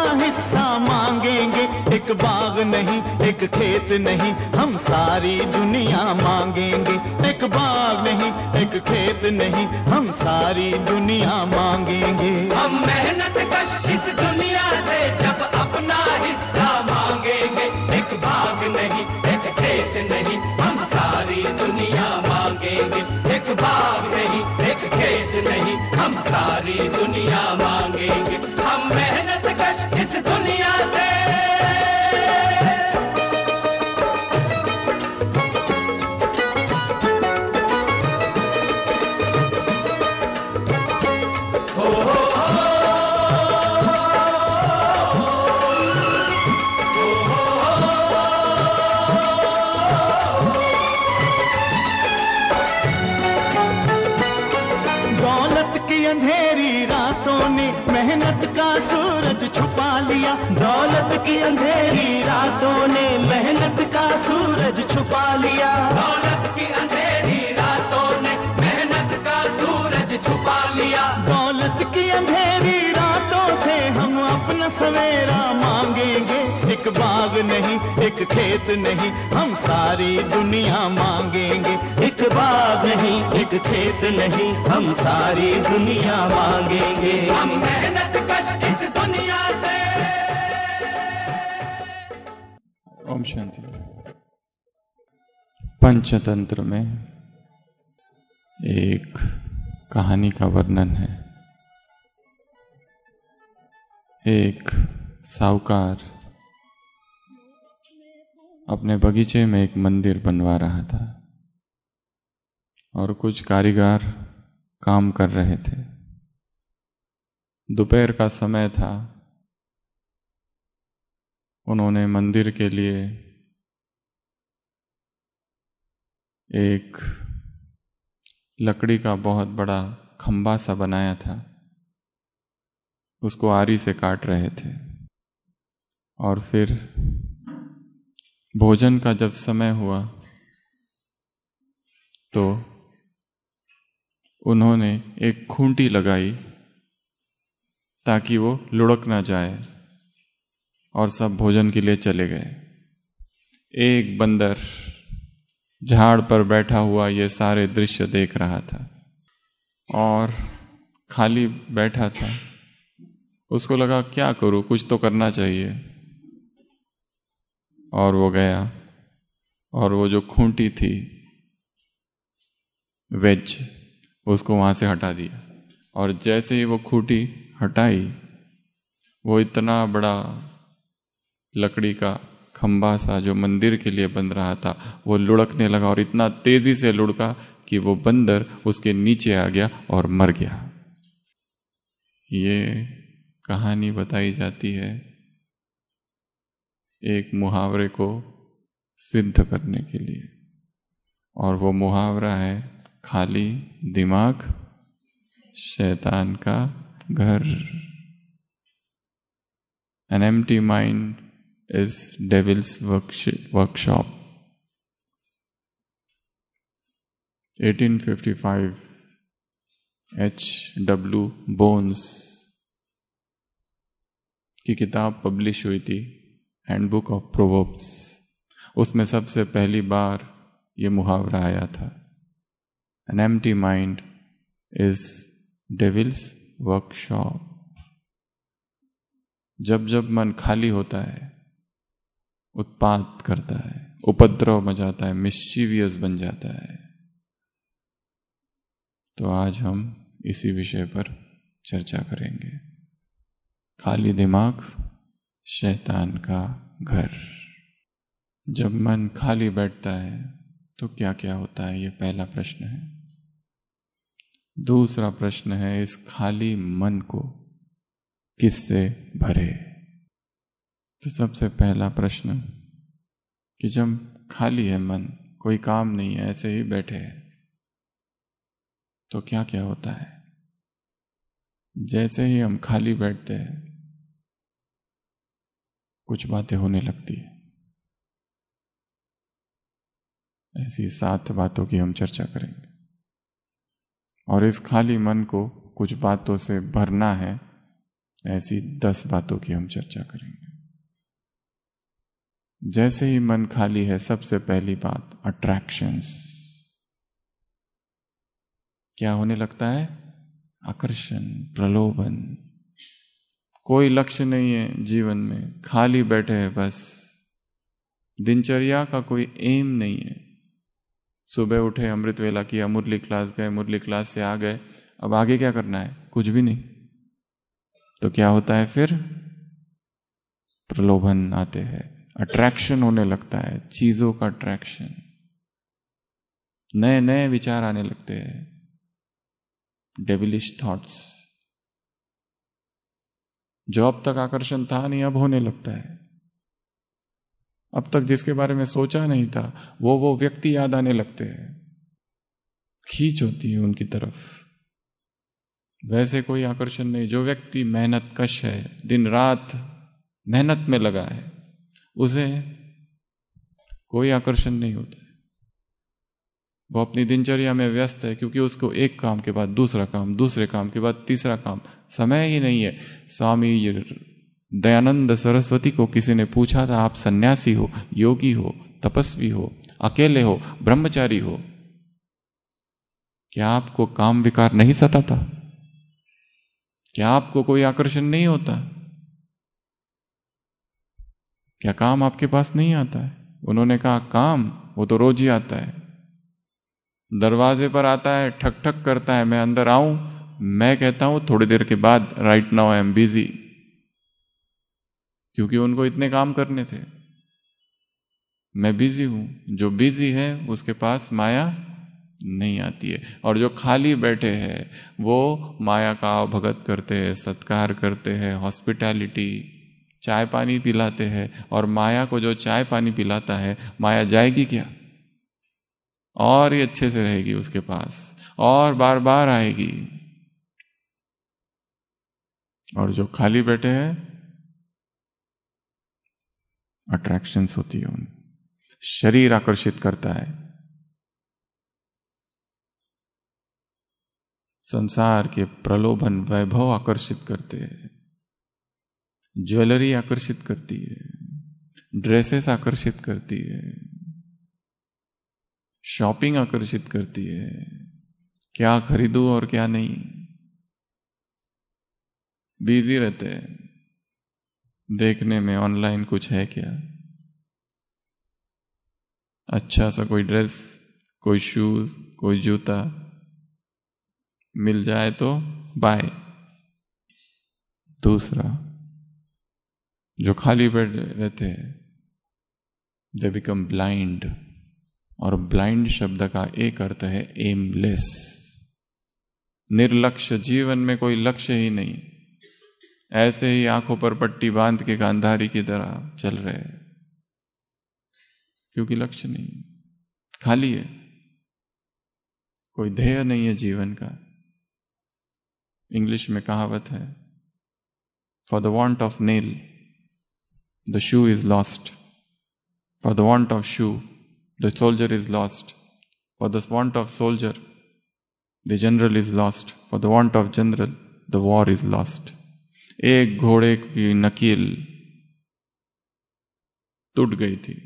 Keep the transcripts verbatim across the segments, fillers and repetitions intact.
हिस्सा मांगेंगे। एक बाग नहीं, एक खेत नहीं, हम सारी दुनिया मांगेंगे। एक बाग नहीं, एक खेत नहीं, हम सारी दुनिया मांगेंगे। हम मेहनत कश इस दुनिया से जब अपना हिस्सा मांगेंगे। एक बाग नहीं, एक खेत नहीं, हम सारी दुनिया मांगेंगे। एक बाग नहीं, एक खेत नहीं, हम सारी दुनिया मांगेंगे। हम मेहनत कश इस दुनिया से अंधेरी रातों ने मेहनत का सूरज छुपा लिया। दौलत की अंधेरी रातों ने मेहनत का सूरज छुपा लिया। दौलत की अंधेरी रातों ने मेहनत का सूरज छुपा लिया। दौलत की अंधेरी रातों से हम अपना सवेरा मांगेंगे। एक बाग नहीं, एक खेत नहीं, हम सारी दुनिया मांगेंगे। एक बाग नहीं, एक खेत नहीं, हम सारी दुनिया मांगेंगे। हम मेहनत कश इस दुनिया से। ओम शांति। पंचतंत्र में एक कहानी का वर्णन है। एक साहूकार अपने बगीचे में एक मंदिर बनवा रहा था और कुछ कारीगर काम कर रहे थे। दोपहर का समय था। उन्होंने मंदिर के लिए एक लकड़ी का बहुत बड़ा खंबा सा बनाया था। उसको आरी से काट रहे थे और फिर भोजन का जब समय हुआ तो उन्होंने एक खूंटी लगाई ताकि वो लुढ़क ना जाए और सब भोजन के लिए चले गए। एक बंदर झाड़ पर बैठा हुआ ये सारे दृश्य देख रहा था और खाली बैठा था। उसको लगा क्या करूं, कुछ तो करना चाहिए। और वो गया और वो जो खूंटी थी वेज, उसको वहां से हटा दिया। और जैसे ही वो खूंटी हटाई, वो इतना बड़ा लकड़ी का खंबा सा जो मंदिर के लिए बन रहा था वो लुढ़कने लगा और इतना तेजी से लुढ़का कि वो बंदर उसके नीचे आ गया और मर गया। ये कहानी बताई जाती है एक मुहावरे को सिद्ध करने के लिए, और वो मुहावरा है खाली दिमाग शैतान का घर। An empty mind is devil's workshop. eighteen fifty-five H W bones की किताब पब्लिश हुई थी, हैंडबुक ऑफ प्रोवर्ब्स। उसमें सबसे पहली बार ये मुहावरा आया था, An empty mind is devil's workshop. जब जब मन खाली होता है, उत्पात करता है, उपद्रव मचाता है, मिस्चीवियस बन जाता है। तो आज हम इसी विषय पर चर्चा करेंगे। खाली दिमाग शैतान का घर। जब मन खाली बैठता है तो क्या क्या होता है, ये पहला प्रश्न है। दूसरा प्रश्न है, इस खाली मन को किससे भरे। तो सबसे पहला प्रश्न कि जब खाली है मन, कोई काम नहीं है, ऐसे ही बैठे हैं, तो क्या क्या होता है। जैसे ही हम खाली बैठते हैं कुछ बातें होने लगती है। ऐसी सात बातों की हम चर्चा करेंगे और इस खाली मन को कुछ बातों से भरना है। ऐसी दस बातों की हम चर्चा करेंगे। जैसे ही मन खाली है, सबसे पहली बात अट्रैक्शंस। क्या होने लगता है? आकर्षण, प्रलोभन। कोई लक्ष्य नहीं है जीवन में, खाली बैठे हैं बस। दिनचर्या का कोई एम नहीं है। सुबह उठे, अमृत वेला किया, मुरली क्लास गए, मुरली क्लास से आ गए, अब आगे क्या करना है? कुछ भी नहीं। तो क्या होता है फिर? प्रलोभन आते हैं, अट्रैक्शन होने लगता है, चीजों का अट्रैक्शन, नए नए विचार आने लगते हैं, डेविलिश थॉट्स। जो अब तक आकर्षण था नहीं, अब होने लगता है। अब तक जिसके बारे में सोचा नहीं था, वो वो व्यक्ति याद आने लगते हैं, खींच होती है उनकी तरफ। वैसे कोई आकर्षण नहीं। जो व्यक्ति मेहनत कश है, दिन रात मेहनत में लगा है, उसे कोई आकर्षण नहीं होता है। वो अपनी दिनचर्या में व्यस्त है, क्योंकि उसको एक काम के बाद दूसरा काम, दूसरे काम के बाद तीसरा काम, समय ही नहीं है। स्वामी दयानंद सरस्वती को किसी ने पूछा था, आप सन्यासी हो, योगी हो, तपस्वी हो, अकेले हो, ब्रह्मचारी हो, क्या आपको काम विकार नहीं सताता? क्या आपको कोई आकर्षण नहीं होता? क्या काम आपके पास नहीं आता है? उन्होंने कहा, काम वो तो रोज ही आता है। दरवाजे पर आता है, ठक ठक करता है, मैं अंदर आऊं? मैं कहता हूं थोड़ी देर के बाद, right now I am busy, क्योंकि उनको इतने काम करने थे। मैं बिजी हूं। जो बिजी है उसके पास माया नहीं आती है। और जो खाली बैठे हैं वो माया का भगत करते हैं, सत्कार करते हैं, हॉस्पिटैलिटी, चाय पानी पिलाते हैं। और माया को जो चाय पानी पिलाता है, माया जाएगी क्या? और ही अच्छे से रहेगी उसके पास, और बार बार आएगी। और जो खाली बैठे हैं, अट्रैक्शंस होती है उन, शरीर आकर्षित करता है, संसार के प्रलोभन वैभव आकर्षित करते हैं, ज्वेलरी आकर्षित करती है, ड्रेसेस आकर्षित करती है, शॉपिंग आकर्षित करती है। क्या खरीदूं और क्या नहीं, बिजी रहते हैं देखने में ऑनलाइन कुछ है क्या, अच्छा सा कोई ड्रेस, कोई शूज, कोई जूता मिल जाए तो बाय। दूसरा, जो खाली बैठ रहते हैं, दे बिकम ब्लाइंड। और ब्लाइंड शब्द का एक अर्थ है एमलेस, निर्लक्ष्य। जीवन में कोई लक्ष्य ही नहीं, ऐसे ही आंखों पर पट्टी बांध के गांधारी की तरह चल रहे हैं, क्योंकि लक्ष्य नहीं, खाली है, कोई ध्येय नहीं है जीवन का। इंग्लिश में कहावत है, for the want of nail the shoe is lost, for the want of shoe the soldier is lost, for the want of soldier the general is lost, for the want of general the war is lost. एक घोड़े की नकील टूट गई थी,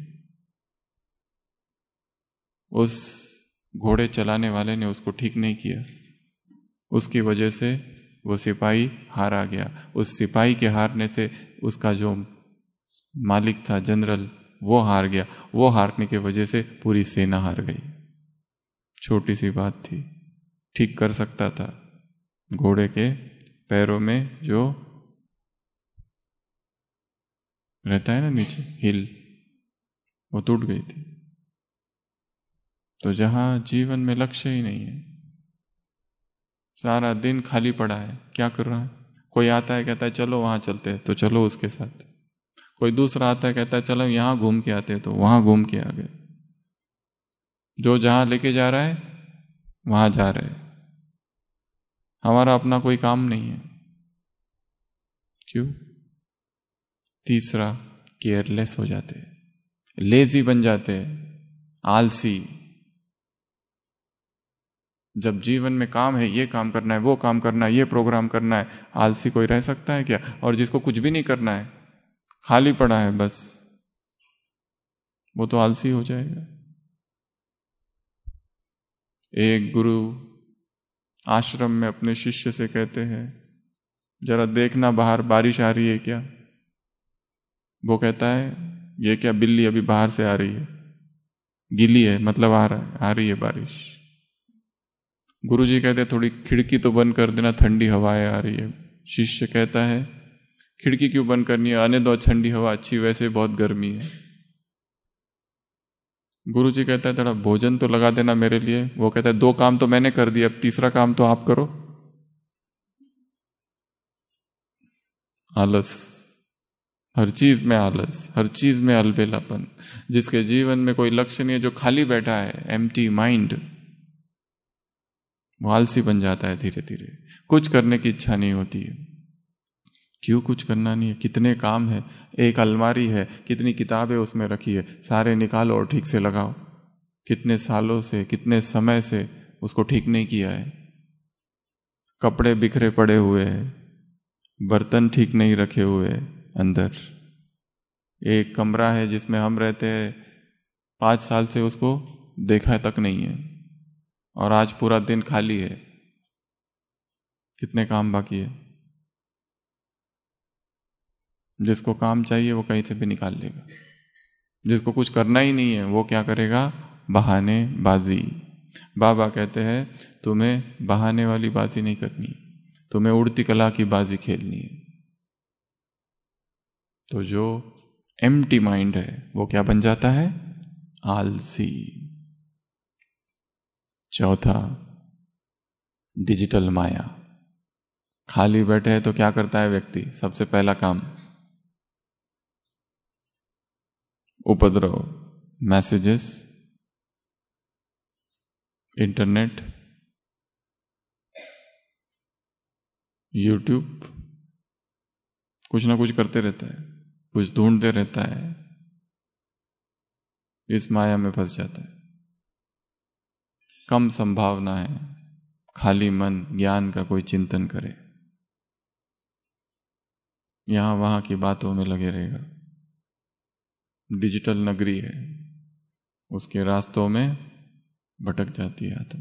उस घोड़े चलाने वाले ने उसको ठीक नहीं किया, उसकी वजह से वो सिपाही हारा गया। उस सिपाही के हारने से उसका जो मालिक था, जनरल, वो हार गया। वो हारने की वजह से पूरी सेना हार गई। छोटी सी बात थी, ठीक कर सकता था। घोड़े के पैरों में जो रहता है ना नीचे, हिल, वो टूट गई थी। तो जहां जीवन में लक्ष्य ही नहीं है, सारा दिन खाली पड़ा है, क्या कर रहा है? कोई आता है कहता है चलो वहां चलते हैं, तो चलो उसके साथ। कोई दूसरा आता है कहता है चलो यहां घूम के आते हैं, तो वहां घूम के आ गए। जो जहां लेके जा रहा है वहां जा रहे हैं। हमारा अपना कोई काम नहीं है। क्यों? तीसरा, केयरलेस हो जाते हैं, लेजी बन जाते हैं, आलसी। जब जीवन में काम है, ये काम करना है, वो काम करना है, ये प्रोग्राम करना है, आलसी कोई रह सकता है क्या? और जिसको कुछ भी नहीं करना है, खाली पड़ा है बस, वो तो आलसी हो जाएगा। एक गुरु आश्रम में अपने शिष्य से कहते हैं, जरा देखना बाहर बारिश आ रही है क्या? वो कहता है, ये क्या बिल्ली अभी बाहर से आ रही है, गीली है, मतलब आ रहा है, आ रही है बारिश। गुरुजी कहते हैं, थोड़ी खिड़की तो बंद कर देना, ठंडी हवाएं आ रही है। शिष्य कहता है, खिड़की क्यों बंद करनी है, आने दो ठंडी हवा अच्छी, वैसे बहुत गर्मी है। गुरुजी कहता है, थोड़ा भोजन तो लगा देना मेरे लिए। वो कहता है, दो काम तो मैंने कर दिया, अब तीसरा काम तो आप करो। आलस, हर चीज में आलस, हर चीज में अलबेलापन। जिसके जीवन में कोई लक्ष्य नहीं है, जो खाली बैठा है, एम्प्टी माइंड, वो आलसी बन जाता है धीरे धीरे। कुछ करने की इच्छा नहीं होती है। क्यों कुछ करना नहीं है? कितने काम है, एक अलमारी है, कितनी किताबें उसमें रखी है, सारे निकालो और ठीक से लगाओ। कितने सालों से, कितने समय से उसको ठीक नहीं किया है। कपड़े बिखरे पड़े हुए हैं, बर्तन ठीक नहीं रखे हुए अंदर। एक कमरा है जिसमें हम रहते हैं, पाँच साल से उसको देखा तक नहीं है, और आज पूरा दिन खाली है। कितने काम बाकी है। जिसको काम चाहिए वो कहीं से भी निकाल लेगा। जिसको कुछ करना ही नहीं है वो क्या करेगा? बहाने बाजी। बाबा कहते हैं, तुम्हें बहाने वाली बाजी नहीं करनी, तुम्हें उड़ती कला की बाजी खेलनी है। तो जो एम्प्टी माइंड है वो क्या बन जाता है? आलसी। चौथा, डिजिटल माया। खाली बैठे है तो क्या करता है व्यक्ति? सबसे पहला काम उपद्रव, मैसेजेस, इंटरनेट, यूट्यूब, कुछ ना कुछ करते रहता है, कुछ ढूंढते रहता है, इस माया में फंस जाता है। कम संभावना है खाली मन ज्ञान का कोई चिंतन करे, यहां वहां की बातों में लगे रहेगा। डिजिटल नगरी है, उसके रास्तों में भटक जाती है आत्मा।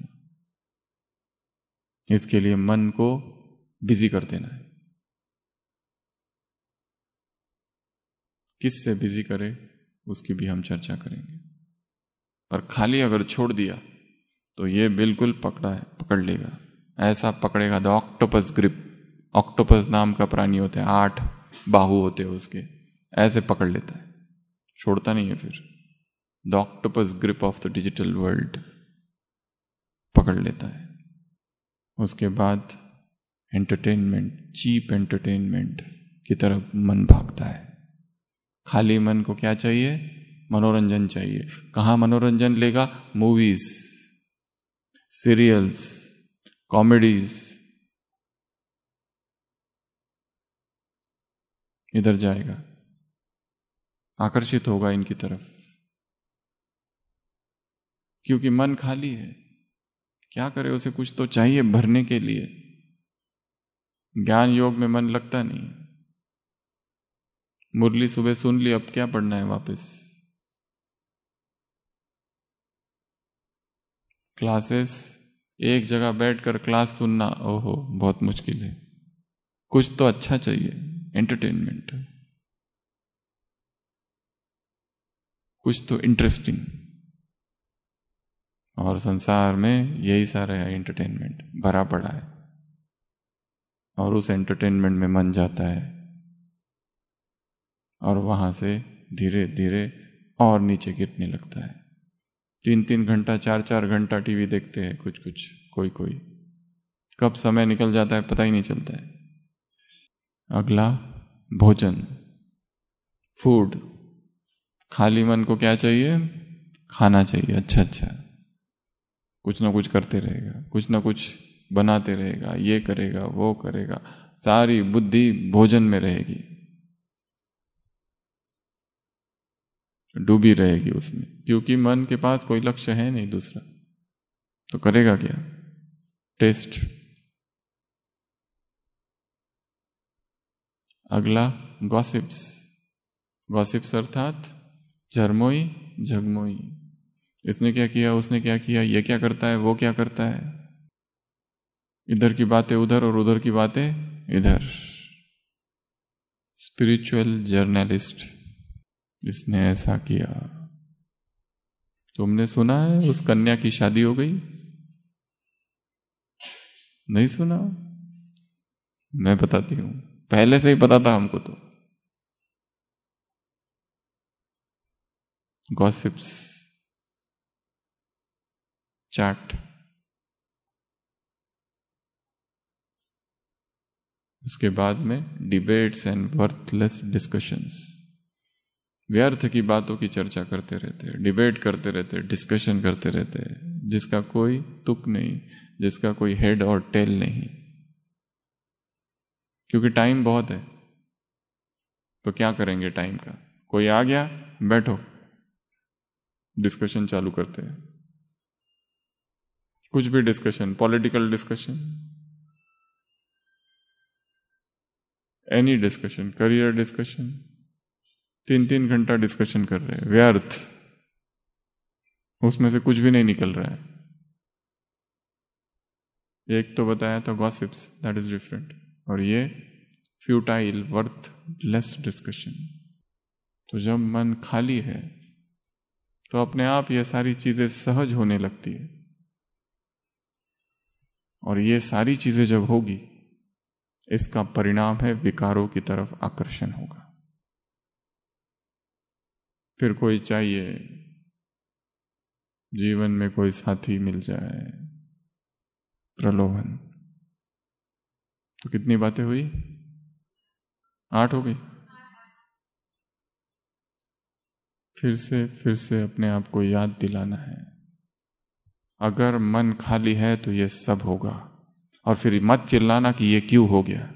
इसके लिए मन को बिजी कर देना है। किससे बिजी करे उसकी भी हम चर्चा करेंगे। पर खाली अगर छोड़ दिया तो ये बिल्कुल पकड़ा है, पकड़ लेगा। ऐसा पकड़ेगा, द ऑक्टोपस ग्रिप। ऑक्टोपस नाम का प्राणी होता है, आठ बाहु होते हैं उसके, ऐसे पकड़ लेता है, छोड़ता नहीं है। फिर the octopus grip of the digital world पकड़ लेता है। उसके बाद एंटरटेनमेंट, चीप एंटरटेनमेंट की तरफ मन भागता है। खाली मन को क्या चाहिए? मनोरंजन चाहिए। कहां मनोरंजन लेगा? मूवीज, सीरियल्स, कॉमेडीज, इधर जाएगा, आकर्षित होगा इनकी तरफ, क्योंकि मन खाली है। क्या करे? उसे कुछ तो चाहिए भरने के लिए। ज्ञान योग में मन लगता नहीं। मुरली सुबह सुन ली, अब क्या पढ़ना है वापस? क्लासेस, एक जगह बैठकर क्लास सुनना, ओहो बहुत मुश्किल है। कुछ तो अच्छा चाहिए, एंटरटेनमेंट, कुछ तो इंटरेस्टिंग। और संसार में यही सारा है, एंटरटेनमेंट भरा पड़ा है, और उस एंटरटेनमेंट में मन जाता है, और वहां से धीरे धीरे और नीचे गिरने लगता है। तीन तीन घंटा, चार चार घंटा टीवी देखते हैं कुछ कुछ, कोई कोई, कब समय निकल जाता है पता ही नहीं चलता है। अगला, भोजन, फूड। खाली मन को क्या चाहिए? खाना चाहिए, अच्छा अच्छा। कुछ ना कुछ करते रहेगा, कुछ ना कुछ बनाते रहेगा, ये करेगा वो करेगा, सारी बुद्धि भोजन में रहेगी, डूबी रहेगी उसमें, क्योंकि मन के पास कोई लक्ष्य है नहीं दूसरा, तो करेगा क्या? टेस्ट। अगला गॉसिप्स। गॉसिप्स अर्थात झरमोई झगमोई, इसने क्या किया, उसने क्या किया, ये क्या करता है, वो क्या करता है, इधर की बातें उधर और उधर की बातें इधर। स्पिरिचुअल जर्नलिस्ट, इसने ऐसा किया। तुमने सुना है उस कन्या की शादी हो गई? नहीं सुना? मैं बताती हूं, पहले से ही पता था हमको। तो गॉसिप्स, चैट। उसके बाद में डिबेट्स एंड वर्थलेस डिस्कशंस। व्यर्थ की बातों की चर्चा करते रहते, डिबेट करते रहते, डिस्कशन करते रहते, जिसका कोई तुक नहीं, जिसका कोई हेड और टेल नहीं। क्योंकि टाइम बहुत है, तो क्या करेंगे टाइम का? कोई आ गया, बैठो, डिस्कशन चालू करते हैं। कुछ भी discussion, political discussion, any discussion, career discussion, तीन तीन घंटा डिस्कशन कर रहे हैं, व्यर्थ, उसमें से कुछ भी नहीं निकल रहा है। एक तो बताया था गॉसिप्स, दैट इज डिफरेंट, और ये फ्यूटाइल वर्थलेस डिस्कशन। तो जब मन खाली है तो अपने आप ये सारी चीजें सहज होने लगती है, और ये सारी चीजें जब होगी, इसका परिणाम है विकारों की तरफ आकर्षण होगा। फिर कोई चाहिए, जीवन में कोई साथी मिल जाए, प्रलोभन। तो कितनी बातें हुई? आठ हो गई। फिर से फिर से अपने आप को याद दिलाना है, अगर मन खाली है तो ये सब होगा। और फिर मत चिल्लाना कि ये क्यों हो गया।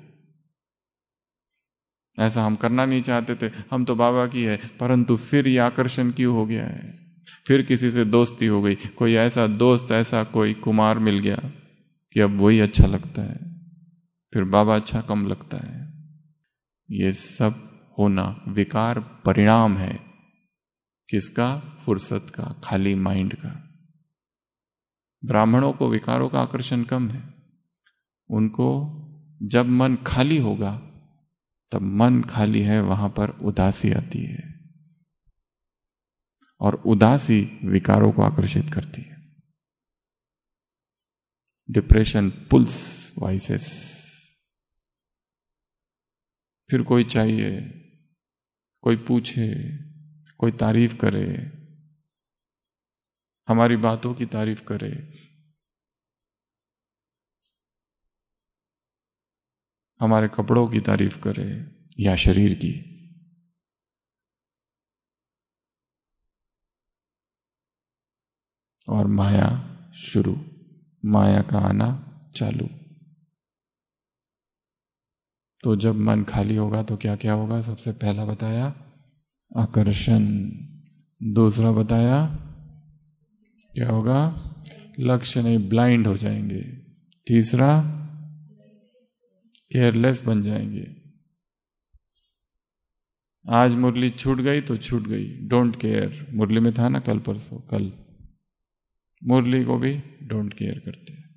ऐसा हम करना नहीं चाहते थे, हम तो बाबा की है, परंतु फिर ये आकर्षण क्यों हो गया है? फिर किसी से दोस्ती हो गई, कोई ऐसा दोस्त, ऐसा कोई कुमार मिल गया कि अब वही अच्छा लगता है, फिर बाबा अच्छा कम लगता है। ये सब होना विकार परिणाम है किसका? फुर्सत का, खाली माइंड का। ब्राह्मणों को विकारों का आकर्षण कम है। उनको जब मन खाली होगा, तब मन खाली है, वहां पर उदासी आती है, और उदासी विकारों को आकर्षित करती है। Depression pulls voices. फिर कोई चाहिए, कोई पूछे, कोई तारीफ करे, हमारी बातों की तारीफ करे, हमारे कपड़ों की तारीफ करे या शरीर की। और माया शुरू, माया का आना चालू। तो जब मन खाली होगा तो क्या क्या होगा? सबसे पहला बताया आकर्षण, दूसरा बताया क्या होगा? लक्ष्य नहीं, ब्लाइंड हो जाएंगे। तीसरा केयरलेस बन जाएंगे। आज मुरली छूट गई तो छूट गई, डोंट केयर। मुरली में था ना कल परसों, कल मुरली को भी डोंट केयर करते हैं।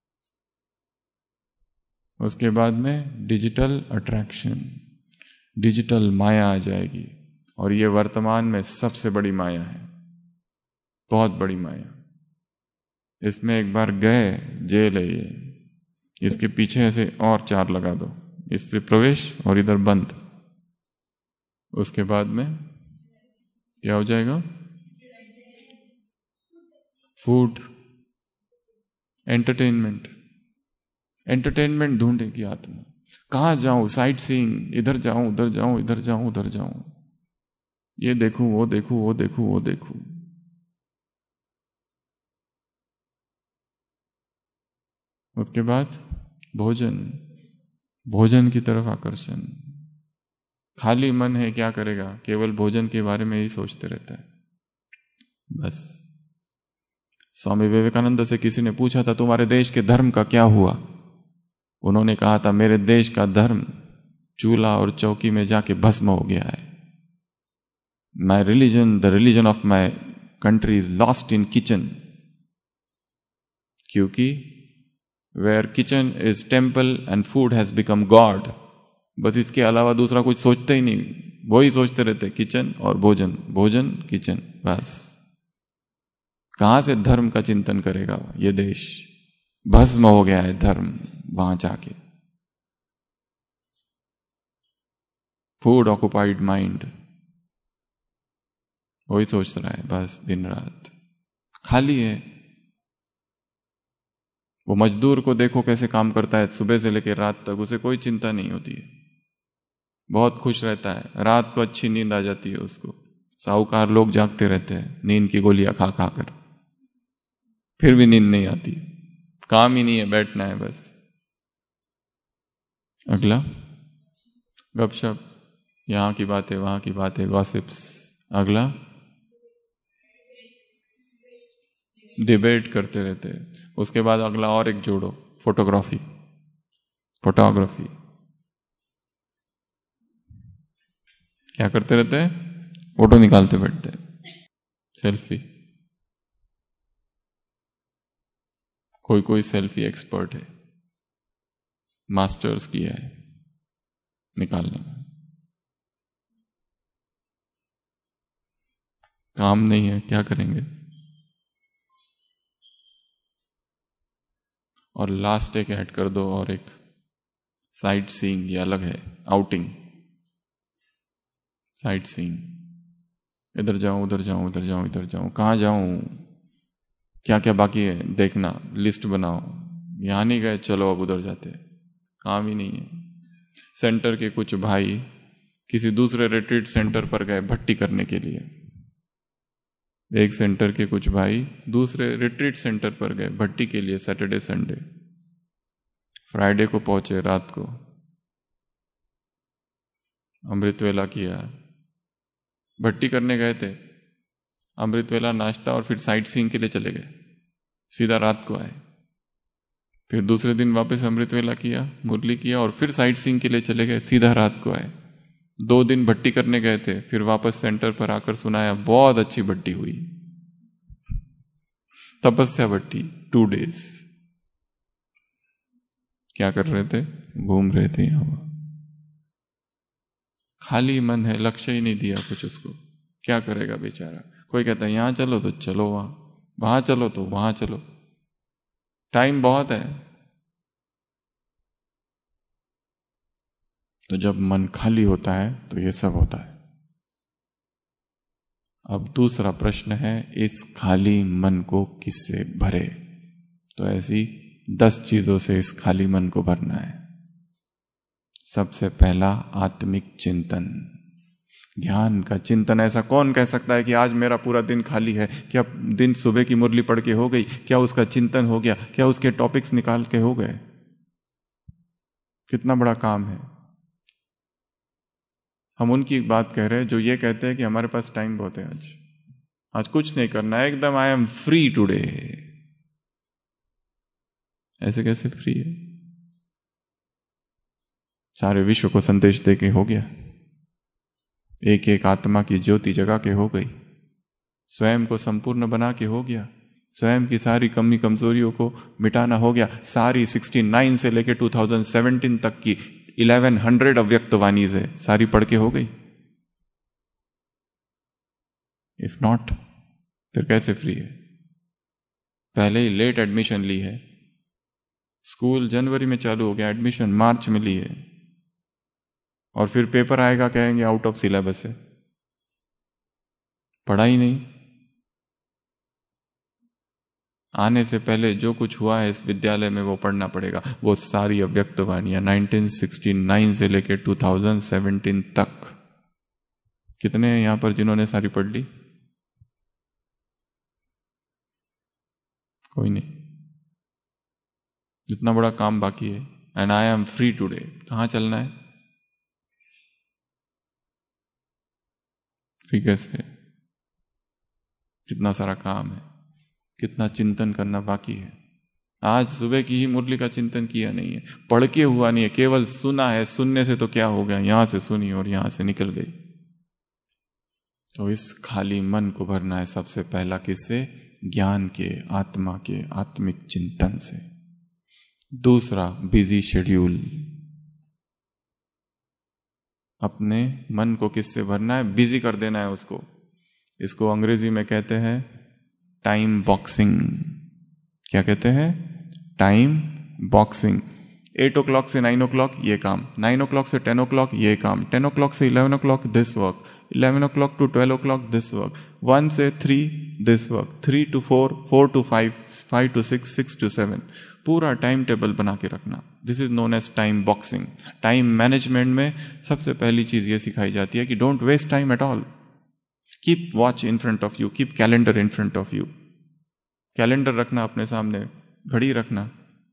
उसके बाद में डिजिटल अट्रैक्शन, डिजिटल माया आ जाएगी, और ये वर्तमान में सबसे बड़ी माया है, बहुत बड़ी माया। इसमें एक बार गए, जेल है ये, इसके पीछे ऐसे और चार लगा दो, इस पे प्रवेश और इधर बंद। उसके बाद में क्या हो जाएगा? Food, entertainment. एंटरटेनमेंट ढूंढेगी आत्मा, कहां जाऊं? साइट सीइंग, इधर जाऊं, उधर जाऊं, इधर जाऊं, उधर जाऊं, ये देखूं, वो देखूं, वो देखूं, वो देखूं। उसके बाद भोजन, भोजन की तरफ आकर्षण। खाली मन है, क्या करेगा? केवल भोजन के बारे में ही सोचते रहता है, बस। स्वामी विवेकानंद से किसी ने पूछा था तुम्हारे देश के धर्म का क्या हुआ? उन्होंने कहा था मेरे देश का धर्म चूल्हा और चौकी में जाके भस्म हो गया है। My religion, the religion of my country is lost in kitchen, क्योंकि where kitchen is temple and food has become god. बस इसके अलावा दूसरा कुछ सोचते ही नहीं, वही सोचते रहते, किचन और भोजन, भोजन किचन, बस। कहां से धर्म का चिंतन करेगा ये देश? भस्म हो गया है धर्म वहां जाके। फूड ऑक्युपाइड माइंड, वही सोच रहा है बस दिन रात, खाली है। वो मजदूर को देखो कैसे काम करता है, सुबह से लेकर रात तक उसे कोई चिंता नहीं होती है, बहुत खुश रहता है। रात को अच्छी नींद आ जाती है उसको। साहूकार लोग जागते रहते हैं नींद की गोलियां खा खा कर, फिर भी नींद नहीं आती, काम ही नहीं है, बैठना है बस। अगला गपशप, यहां की बातें वहां की बातें, गॉसिप्स। अगला डिबेट करते रहते हैं। उसके बाद अगला और एक जोड़ो, फोटोग्राफी, फोटोग्राफी क्या करते रहते हैं? फोटो निकालते बैठते हैं, सेल्फी। कोई कोई सेल्फी एक्सपर्ट है, मास्टर्स किया है निकालने में। काम नहीं है, क्या करेंगे? और लास्ट एक ऐड कर दो, और एक साइट सीइंग, ये अलग है, आउटिंग, साइट सीइंग। इधर जाऊं उधर जाऊं इधर जाऊं इधर जाऊं, कहां जाऊं, क्या क्या बाकी है देखना, लिस्ट बनाओ। यहां नहीं गए, चलो अब उधर जाते, काम ही नहीं है। सेंटर के कुछ भाई किसी दूसरे रिट्रीट सेंटर पर गए भट्टी करने के लिए। एक सेंटर के कुछ भाई दूसरे रिट्रीट सेंटर पर गए भट्टी के लिए, सैटरडे संडे। फ्राइडे को पहुंचे रात को, अमृत वेला किया, भट्टी करने गए थे, अमृत वेला नाश्ता और फिर साइट सीइंग के लिए चले गए, सीधा रात को आए। फिर दूसरे दिन वापस अमृत वेला किया, मुरली किया और फिर साइट सीइंग के लिए चले गए, सीधा रात को आए। दो दिन भट्टी करने गए थे, फिर वापस सेंटर पर आकर सुनाया बहुत अच्छी भट्टी हुई, तपस्या भट्टी, टू डेज। क्या कर रहे थे? घूम रहे थे यहां, खाली मन है, लक्ष्य ही नहीं दिया कुछ उसको, क्या करेगा बेचारा। कोई कहता है यहां चलो तो चलो वहां, वहां चलो तो वहां चलो, टाइम बहुत है। तो जब मन खाली होता है तो ये सब होता है। अब दूसरा प्रश्न है, इस खाली मन को किससे भरे? तो ऐसी दस चीजों से इस खाली मन को भरना है। सबसे पहला, आत्मिक चिंतन, ध्यान का चिंतन। ऐसा कौन कह सकता है कि आज मेरा पूरा दिन खाली है? क्या दिन सुबह की मुरली पढ़ के हो गई? क्या उसका चिंतन हो गया? क्या उसके टॉपिक्स निकाल के हो गए? कितना बड़ा काम है। हम उनकी बात कह रहे हैं जो ये कहते हैं कि हमारे पास टाइम बहुत है, आज आज कुछ नहीं करना है, एकदम आई एम फ्री टुडे। ऐसे कैसे फ्री है? सारे विश्व को संदेश दे के हो गया, एक एक आत्मा की ज्योति जगा के हो गई, स्वयं को संपूर्ण बना के हो गया, स्वयं की सारी कमी कमजोरियों को मिटाना हो गया। सारी उनहत्तर से लेकर दो हज़ार सत्रह तक की ग्यारह सौ अव्यक्त वाणी से सारी पढ़ के हो गई। इफ नॉट, फिर कैसे फ्री है? पहले ही लेट एडमिशन ली है, स्कूल जनवरी में चालू हो गया, एडमिशन मार्च में ली है, और फिर पेपर आएगा कहेंगे आउट ऑफ सिलेबस है, पढ़ा ही नहीं। आने से पहले जो कुछ हुआ है इस विद्यालय में वो पढ़ना पड़ेगा, वो सारी अव्यक्त वाणियां उन्नीस सौ उनहत्तर से लेकर दो हज़ार सत्रह तक। कितने हैं यहां पर जिन्होंने सारी पढ़ ली? कोई नहीं। जितना बड़ा काम बाकी है। And I am free today, कहां चलना है? फ्री कैसे? कितना सारा काम है। कितना चिंतन करना बाकी है। आज सुबह की ही मुरली का चिंतन किया नहीं है, पढ़ के हुआ नहीं है, केवल सुना है। सुनने से तो क्या हो गया, यहां से सुनी और यहां से निकल गई। तो इस खाली मन को भरना है सबसे पहला, किससे? ज्ञान के, आत्मा के, आत्मिक चिंतन से। दूसरा, बिजी शेड्यूल। अपने मन को किससे भरना है? बिजी कर देना है उसको। इसको अंग्रेजी में कहते हैं टाइम बॉक्सिंग। क्या कहते हैं? Time boxing. Eight o'clock से नाइन ओ क्लॉक ये काम, नाइन ओ क्लॉक से टेन ओ क्लॉक ये काम, टेन ओ क्लॉक से eleven o'clock this work, eleven o'clock to twelve o'clock this work, one से three this work, three to four, four to five, five to six, six to seven. पूरा time table बना के रखना। This is known as time boxing. Time management में सबसे पहली चीज ये सिखाई जाती है कि don't waste time at all. Keep watch in front of you, keep calendar in front of you. Calendar रखना अपने सामने, घड़ी रखना।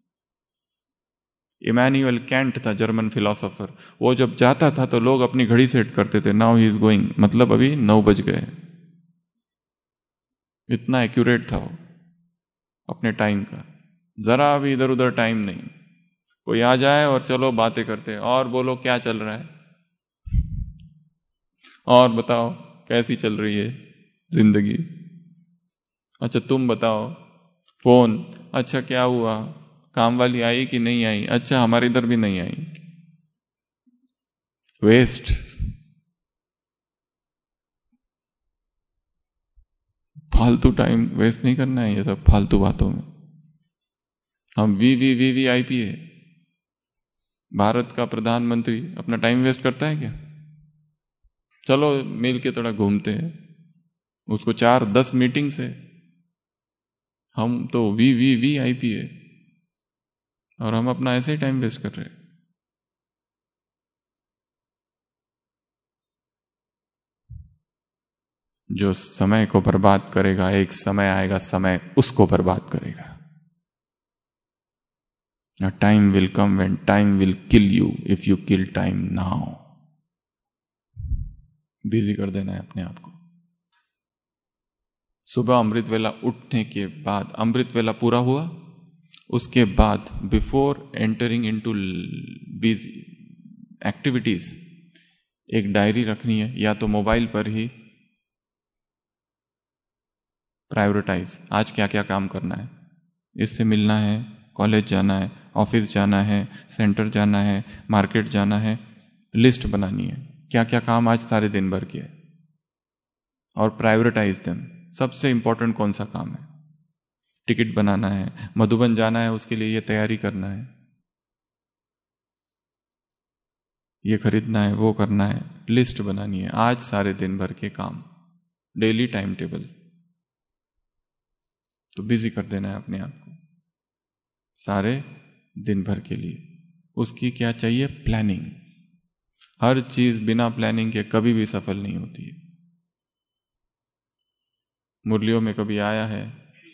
इमैनुअल कैंट था जर्मन फिलोसोफर, वो जब जाता था तो लोग अपनी घड़ी सेट करते थे, नाउ ही इज गोइंग, मतलब अभी नौ बज गए। इतना एक्यूरेट था वो अपने टाइम का, जरा भी इधर उधर टाइम नहीं। कोई आ जाए और चलो बातें करते हैं, और बोलो क्या चल रहा है, और बताओ कैसी चल रही है जिंदगी, अच्छा तुम बताओ, फोन, अच्छा क्या हुआ, काम वाली आई कि नहीं आई, अच्छा हमारे इधर भी नहीं आई। वेस्ट। फालतू टाइम वेस्ट नहीं करना है ये सब फालतू बातों में। हम V V V V I P है, भारत का प्रधानमंत्री अपना टाइम वेस्ट करता है क्या? चलो मिल के थोड़ा घूमते हैं, उसको चार दस मीटिंग से, हम तो V V V I P है और हम अपना ऐसे ही टाइम वेस्ट कर रहे हैं। जो समय को बर्बाद करेगा, एक समय आएगा समय उसको बर्बाद करेगा। A time will come when time will kill you if you kill time now. Busy कर देना है अपने आप को। सुबह अमृत वेला उठने के बाद, अमृत वेला पूरा हुआ, उसके बाद before entering into busy activities एक डायरी रखनी है, या तो मोबाइल पर ही प्रायोरिटाइज, आज क्या क्या काम करना है, इससे मिलना है, कॉलेज जाना है, ऑफिस जाना है, सेंटर जाना है, मार्केट जाना है, लिस्ट बनानी है क्या क्या काम आज सारे दिन भर के, और प्रायोरिटाइज देम। सबसे इंपॉर्टेंट कौन सा काम है? टिकट बनाना है, मधुबन जाना है, उसके लिए ये तैयारी करना है, ये खरीदना है, वो करना है, लिस्ट बनानी है, आज सारे दिन भर के काम, डेली टाइम टेबल। तो बिजी कर देना है अपने आप को सारे दिन भर के लिए। उसकी क्या चाहिए? प्लानिंग। हर चीज बिना प्लानिंग के कभी भी सफल नहीं होती है। मुरलियों में कभी आया है,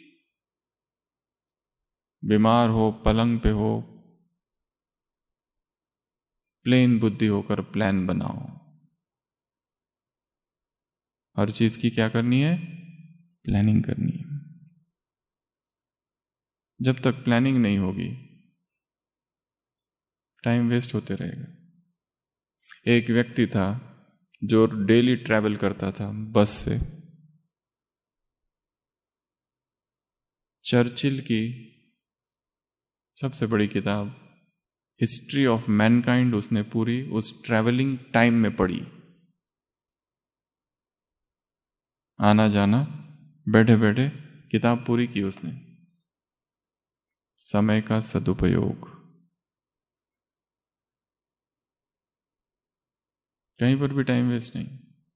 बीमार हो, पलंग पे हो, प्लेन बुद्धि होकर प्लान बनाओ। हर चीज की क्या करनी है? प्लानिंग करनी है। जब तक प्लानिंग नहीं होगी टाइम वेस्ट होते रहेगा। एक व्यक्ति था जो डेली ट्रैवल करता था बस से। चर्चिल की सबसे बड़ी किताब हिस्ट्री ऑफ मैनकाइंड उसने पूरी उस ट्रैवलिंग टाइम में पढ़ी। आना जाना, बैठे बैठे किताब पूरी की उसने। समय का सदुपयोग। कहीं पर भी टाइम वेस्ट नहीं।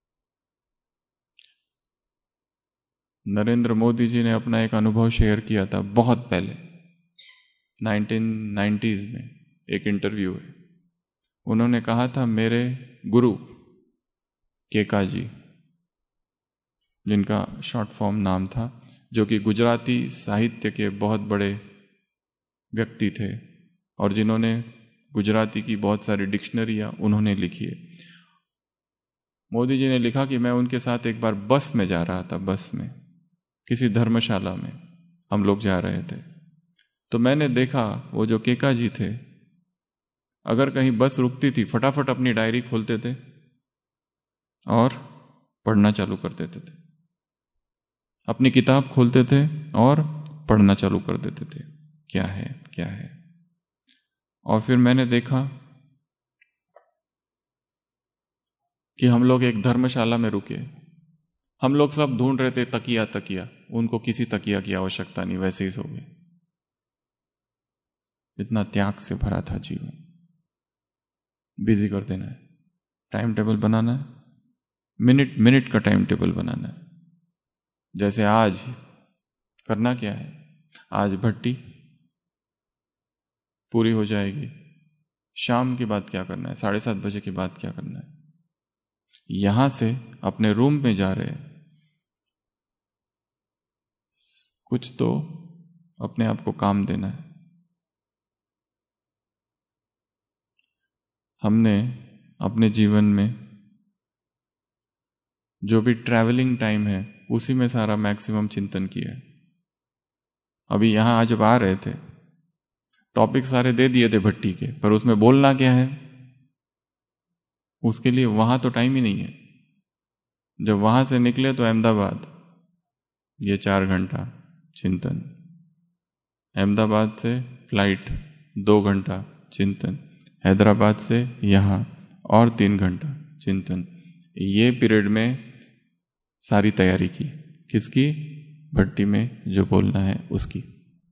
नरेंद्र मोदी जी ने अपना एक अनुभव शेयर किया था बहुत पहले, नाइनटीन नाइंटीज़ में एक इंटरव्यू है। उन्होंने कहा था, मेरे गुरु केका जी, जिनका शॉर्ट फॉर्म नाम था, जो कि गुजराती साहित्य के बहुत बड़े व्यक्ति थे और जिन्होंने गुजराती की बहुत सारी डिक्शनरियां उन्होंने लिखी है। मोदी जी ने लिखा कि मैं उनके साथ एक बार बस में जा रहा था, बस में किसी धर्मशाला में, हम लोग जा रहे थे, तो मैंने देखा वो जो केका जी थे, अगर कहीं बस रुकती थी फटाफट अपनी डायरी खोलते थे और पढ़ना चालू कर देते थे, अपनी किताब खोलते थे और पढ़ना चालू कर देते थे, क्या है क्या है। और फिर मैंने देखा कि हम लोग एक धर्मशाला में रुके, हम लोग सब ढूंढ रहे थे तकिया तकिया, उनको किसी तकिया की आवश्यकता नहीं, वैसे ही सो गए। इतना त्याग से भरा था जीवन। बिजी कर देना है, टाइम टेबल बनाना है, मिनट मिनट का टाइम टेबल बनाना है। जैसे आज करना क्या है, आज भट्टी पूरी हो जाएगी, शाम के बाद क्या करना है, साढ़े सात बजे के बाद क्या करना है। यहां से अपने रूम में जा रहे, कुछ तो अपने आप को काम देना है। हमने अपने जीवन में जो भी ट्रैवलिंग टाइम है उसी में सारा मैक्सिमम चिंतन किया है। अभी यहां आज जब आ रहे थे, टॉपिक सारे दे दिए थे भट्टी के, पर उसमें बोलना क्या है उसके लिए वहां तो टाइम ही नहीं है। जब वहां से निकले तो अहमदाबाद, ये चार घंटा चिंतन, अहमदाबाद से फ्लाइट दो घंटा चिंतन, हैदराबाद से यहां और तीन घंटा चिंतन। ये पीरियड में सारी तैयारी की, किसकी? भट्टी में जो बोलना है उसकी।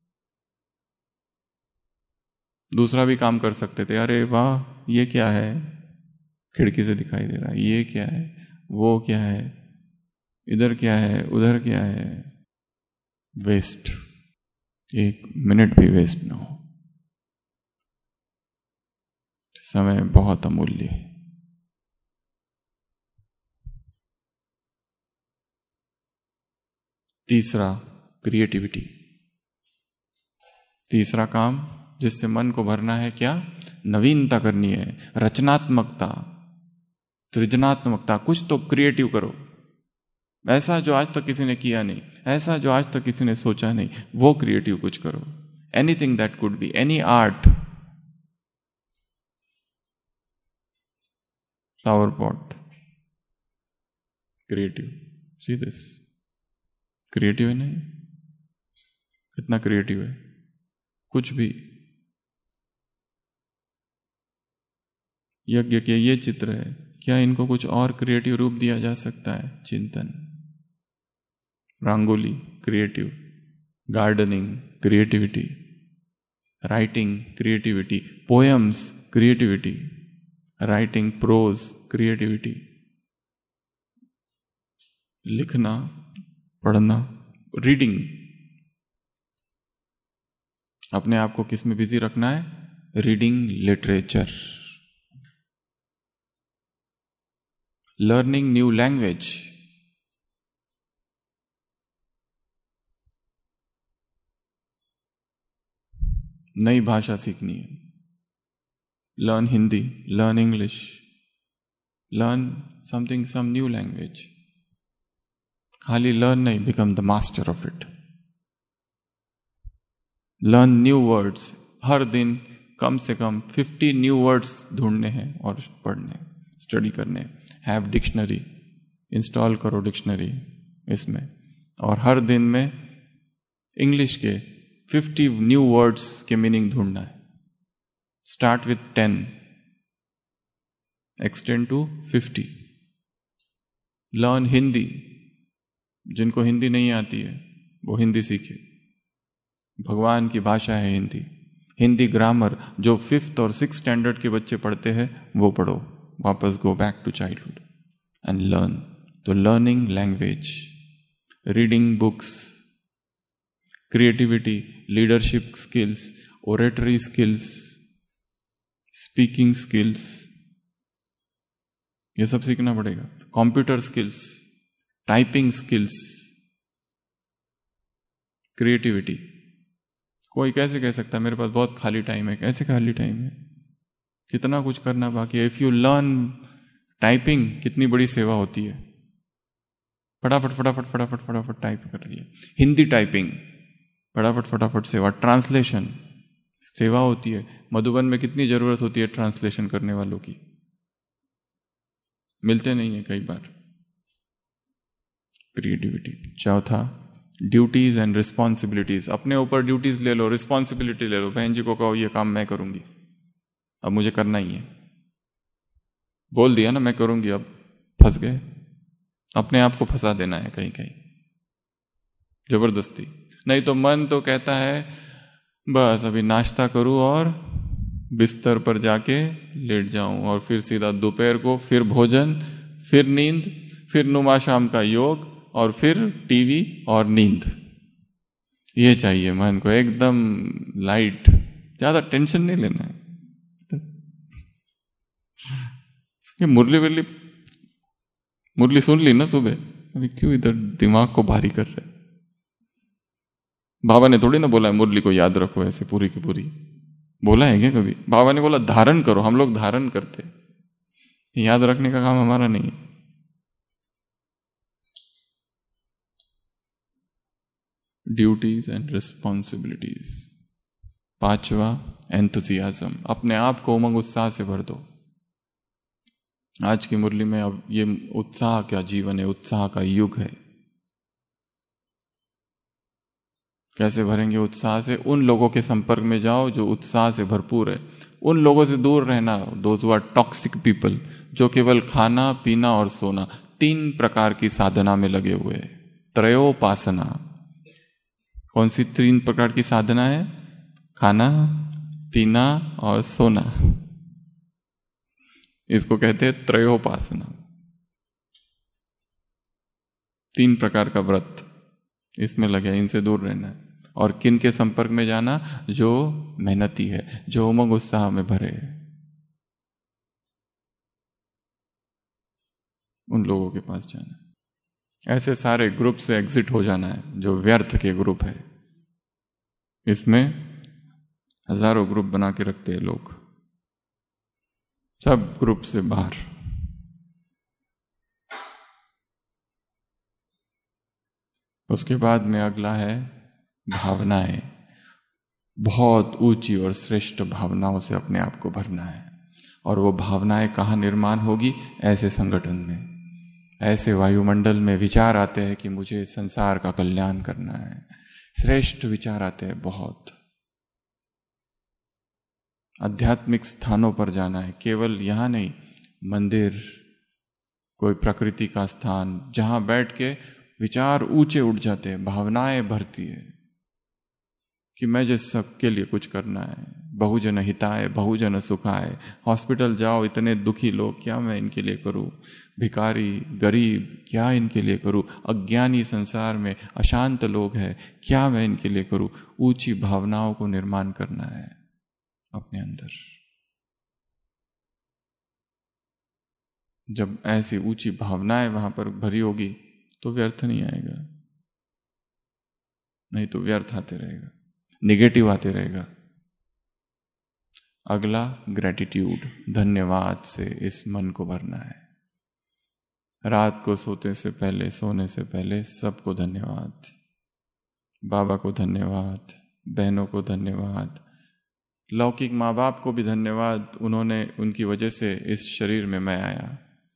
दूसरा भी काम कर सकते थे, अरे वाह ये क्या है, खिड़की से दिखाई दे रहा है, ये क्या है, वो क्या है, इधर क्या है, उधर क्या है। वेस्ट, एक मिनट भी वेस्ट ना हो। समय बहुत अमूल्य है। तीसरा, क्रिएटिविटी। तीसरा काम जिससे मन को भरना है, क्या? नवीनता करनी है, रचनात्मकता, सृजनात्मकता। कुछ तो क्रिएटिव करो, ऐसा जो आज तक किसी ने किया नहीं, ऐसा जो आज तक किसी ने सोचा नहीं, वो क्रिएटिव कुछ करो। Anything that could be, any art, flower pot, creative. See this, creative है नहीं? कितना क्रिएटिव है, कुछ भी। यज्ञ के ये चित्र है, क्या इनको कुछ और क्रिएटिव रूप दिया जा सकता है? चिंतन, rangoli, creative, gardening, creativity, writing, creativity, poems, creativity, writing prose, creativity, लिखना, पढ़ना, रीडिंग। अपने आप को किस में बिजी रखना है? Reading literature, learning new language. नई भाषा सीखनी है, learn Hindi, learn English, learn something, some new language. खाली लर्न नहीं, become the master of it. Learn new words, हर दिन कम से कम फिफ्टी न्यू वर्ड्स ढूंढने हैं और पढ़ने, स्टडी करने। हैव डिक्शनरी, इंस्टॉल करो डिक्शनरी इसमें, और हर दिन में इंग्लिश के फिफ्टी न्यू वर्ड्स के मीनिंग ढूंढना है। Start with ten, extend to fifty. Learn Hindi, जिनको हिंदी नहीं आती है वो हिंदी सीखे, भगवान की भाषा है हिंदी। हिंदी ग्रामर जो फिफ्थ और सिक्स स्टैंडर्ड के बच्चे पढ़ते हैं वो पढ़ो, वापस go back to childhood and learn. तो learning language, reading books, creativity, leadership skills, oratory skills, speaking skills, ये सब सीखना पड़ेगा। Computer skills, typing skills, creativity. कोई कैसे कह सकता है मेरे पास बहुत खाली टाइम है? कैसे खाली टाइम है, कितना कुछ करना बाकी है। इफ यू लर्न टाइपिंग, कितनी बड़ी सेवा होती है। फटाफट फटाफट फटाफट फटाफट टाइप कर रही है। हिंदी टाइपिंग, फटाफट फटाफट सेवा, ट्रांसलेशन सेवा होती है। मधुबन में कितनी जरूरत होती है ट्रांसलेशन करने वालों की, मिलते नहीं है कई बार। क्रिएटिविटी। चौथा, ड्यूटीज एंड रिस्पॉन्सिबिलिटीज। अपने ऊपर ड्यूटीज ले लो, रिस्पॉन्सिबिलिटी ले लो। बहन जी को कहो ये काम मैं करूंगी, अब मुझे करना ही है। बोल दिया ना मैं करूंगी, अब फंस गए। अपने आप को फंसा देना है कहीं कहीं जबरदस्ती। नहीं तो मन तो कहता है बस अभी नाश्ता करूं और बिस्तर पर जाके लेट जाऊं, और फिर सीधा दोपहर को फिर भोजन, फिर नींद, फिर नुमा शाम का योग, और फिर टीवी और नींद। ये चाहिए मन को, एकदम लाइट, ज्यादा टेंशन नहीं लेना है। ये मुरली वरली मुरली सुन ली ना सुबह, अभी क्यों इधर दिमाग को भारी कर रहे? बाबा ने थोड़ी ना बोला है मुरली को याद रखो ऐसे पूरी की पूरी, बोला है क्या कभी? बाबा ने बोला धारण करो, हम लोग धारण करते, याद रखने का काम हमारा नहीं है। Duties and responsibilities. पांचवा, एंथुसियाज्म। अपने आप को उमंग उत्साह से भर दो। आज की मुरली में अब ये उत्साह का जीवन है, उत्साह का युग है। कैसे भरेंगे उत्साह से? उन लोगों के संपर्क में जाओ जो उत्साह से भरपूर है। उन लोगों से दूर रहना, those who are toxic people, जो केवल खाना पीना और सोना, तीन प्रकार की साधना में लगे हुए हैं। त्रयोपासना। कौन सी तीन प्रकार की साधना है? खाना पीना और सोना, इसको कहते हैं त्रयोपासना। तीन प्रकार का व्रत इसमें लगे, इनसे दूर रहना है। और किन के संपर्क में जाना? जो मेहनती है, जो उमंग उत्साह में भरे है, उन लोगों के पास जाना है। ऐसे सारे ग्रुप से एग्जिट हो जाना है जो व्यर्थ के ग्रुप है। इसमें हजारों ग्रुप बना के रखते हैं लोग, सब ग्रुप से बाहर। उसके बाद में अगला है भावनाएं। बहुत ऊंची और श्रेष्ठ भावनाओं से अपने आप को भरना है। और वो भावनाएं कहाँ निर्माण होगी? ऐसे संगठन में, ऐसे वायुमंडल में विचार आते हैं कि मुझे संसार का कल्याण करना है। श्रेष्ठ विचार आते हैं बहुत। आध्यात्मिक स्थानों पर जाना है, केवल यहां नहीं, मंदिर, कोई प्रकृति का स्थान, जहां बैठ के विचार ऊंचे उठ जाते हैं, भावनाएं भरती है कि मैं जिस सबके लिए कुछ करना है। बहुजन हिताय बहुजन सुखाय। हॉस्पिटल जाओ, इतने दुखी लोग, क्या मैं इनके लिए करूं? भिखारी गरीब, क्या इनके लिए करूं? अज्ञानी संसार में अशांत लोग हैं, क्या मैं इनके लिए करूं? ऊंची भावनाओं को निर्माण करना है अपने अंदर। जब ऐसी ऊंची भावनाएं वहां पर भरी होगी तो व्यर्थ नहीं आएगा, नहीं तो व्यर्थ आते रहेगा, निगेटिव आते रहेगा। अगला ग्रेटिट्यूड, धन्यवाद से इस मन को भरना है। रात को सोते से पहले, सोने से पहले सबको धन्यवाद। बाबा को धन्यवाद, बहनों को धन्यवाद, लौकिक माँ बाप को भी धन्यवाद, उन्होंने, उनकी वजह से इस शरीर में मैं आया।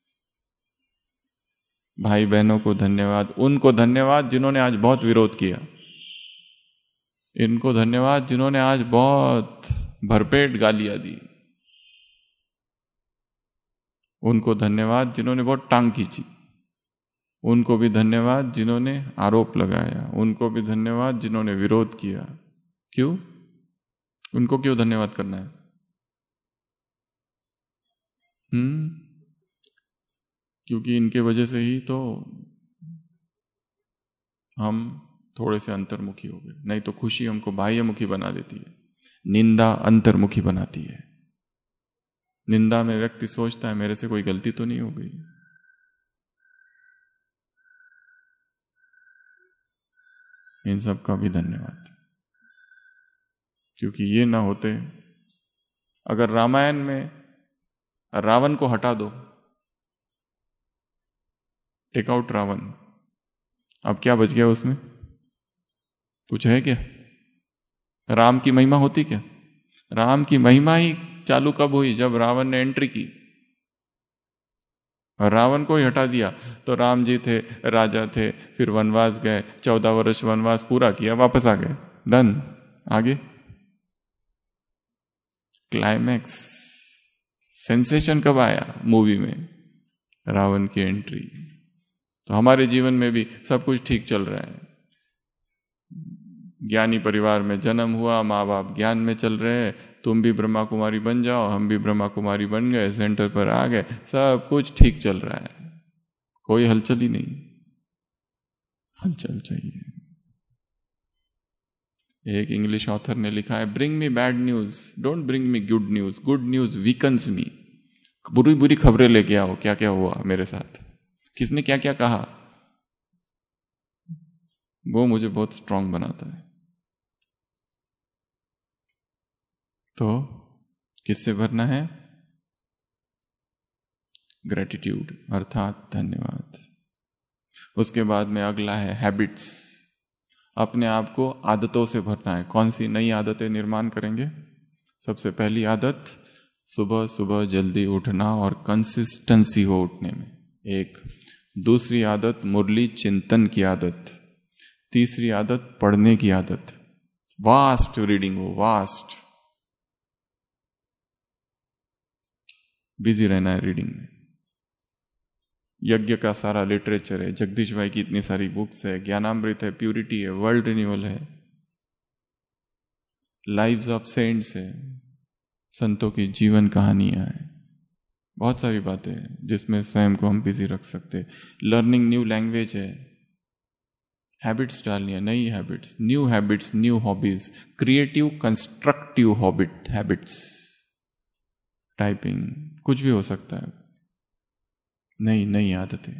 भाई बहनों को धन्यवाद, उनको धन्यवाद जिन्होंने आज बहुत विरोध किया, इनको धन्यवाद जिन्होंने आज बहुत भरपेट गालियां दी, उनको धन्यवाद जिन्होंने बहुत टांग खींची, उनको भी धन्यवाद जिन्होंने आरोप लगाया, उनको भी धन्यवाद जिन्होंने विरोध किया। क्यों? उनको क्यों धन्यवाद करना है? हम्म क्योंकि इनके वजह से ही तो हम थोड़े से अंतर्मुखी हो गए। नहीं तो खुशी हमको बाह्यमुखी बना देती है, निंदा अंतर्मुखी बनाती है। निंदा में व्यक्ति सोचता है मेरे से कोई गलती तो नहीं हो गई। इन सब का भी धन्यवाद, क्योंकि ये ना होते। अगर रामायण में रावण को हटा दो, टेक आउट रावण, अब क्या बच गया उसमें? कुछ है क्या? राम की महिमा होती क्या? राम की महिमा ही चालू कब हुई? जब रावण ने एंट्री की और रावण को ही हटा दिया। तो राम जी थे, राजा थे, फिर वनवास गए, चौदह वर्ष वनवास पूरा किया, वापस आ गए, डन। आगे क्लाइमैक्स, सेंसेशन कब आया? मूवी में, रावण की एंट्री। तो हमारे जीवन में भी सब कुछ ठीक चल रहा है, ज्ञानी परिवार में जन्म हुआ, माँ बाप ज्ञान में चल रहे हैं, तुम भी ब्रह्मा कुमारी बन जाओ, हम भी ब्रह्मा कुमारी बन गए, सेंटर पर आ गए, सब कुछ ठीक चल रहा है, कोई हलचल ही नहीं। हलचल चाहिए। एक इंग्लिश ऑथर ने लिखा है, bring me bad news, don't bring me good news, good news weakens me. बुरी बुरी खबरें लेके आओ, क्या क्या हुआ मेरे साथ, किसने क्या क्या कहा, वो मुझे बहुत स्ट्रांग बनाता है। तो किससे भरना है? ग्रेटिट्यूड, अर्थात धन्यवाद। उसके बाद में अगला है हैबिट्स। अपने आप को आदतों से भरना है। कौन सी नई आदतें निर्माण करेंगे? सबसे पहली आदत, सुबह सुबह जल्दी उठना और कंसिस्टेंसी हो उठने में, एक। दूसरी आदत, मुरली चिंतन की आदत। तीसरी आदत, पढ़ने की आदत, वास्ट रीडिंग हो, वास्ट, बिजी रहना है रीडिंग में। यज्ञ का सारा लिटरेचर है, जगदीश भाई की इतनी सारी बुक्स है, ज्ञानामृत है, प्यूरिटी है, वर्ल्ड रिन्यूअल है, लाइव्स ऑफ सेंट्स है, संतों की जीवन कहानियां हैं, बहुत सारी बातें हैं जिसमें स्वयं को हम बिजी रख सकते। लर्निंग न्यू लैंग्वेज है, हैबिट्स डालनी है, नई habits, new habits, new hobbies, creative constructive habit habits, typing, कुछ भी हो सकता है, नई नई आदतें।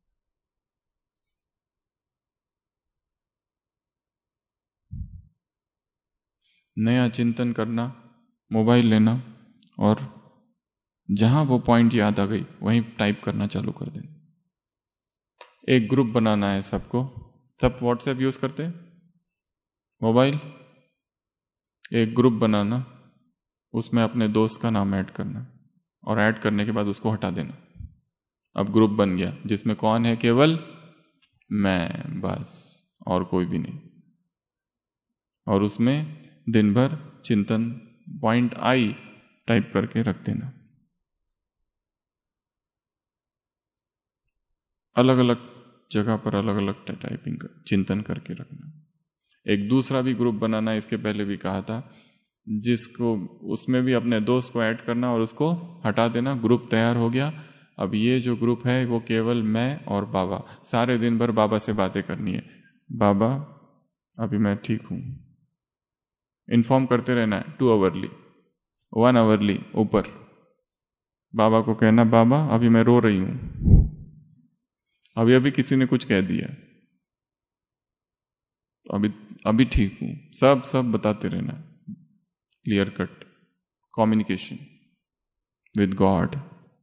नया चिंतन करना, मोबाइल लेना और जहां वो पॉइंट याद आ गई वहीं टाइप करना चालू कर देना। एक ग्रुप बनाना है सबको। तब व्हाट्सएप यूज करते, मोबाइल, एक ग्रुप बनाना, उसमें अपने दोस्त का नाम ऐड करना और ऐड करने के बाद उसको हटा देना। अब ग्रुप बन गया जिसमें कौन है? केवल मैं, बस, और कोई भी नहीं। और उसमें दिन भर चिंतन, पॉइंट आई टाइप करके रख देना। अलग अलग जगह पर अलग अलग टाइपिंग कर, चिंतन करके रखना। एक दूसरा भी ग्रुप बनाना, इसके पहले भी कहा था, जिसको उसमें भी अपने दोस्त को ऐड करना और उसको हटा देना। ग्रुप तैयार हो गया। अब ये जो ग्रुप है वो केवल मैं और बाबा, सारे दिन भर बाबा से बातें करनी है। बाबा अभी मैं ठीक हूं, इन्फॉर्म करते रहना है, टू आवरली, वन आवरली ऊपर। बाबा को कहना, बाबा अभी मैं रो रही हूं, अभी अभी किसी ने कुछ कह दिया, अभी अभी ठीक हूं, सब सब बताते रहना। Clear cut communication with god,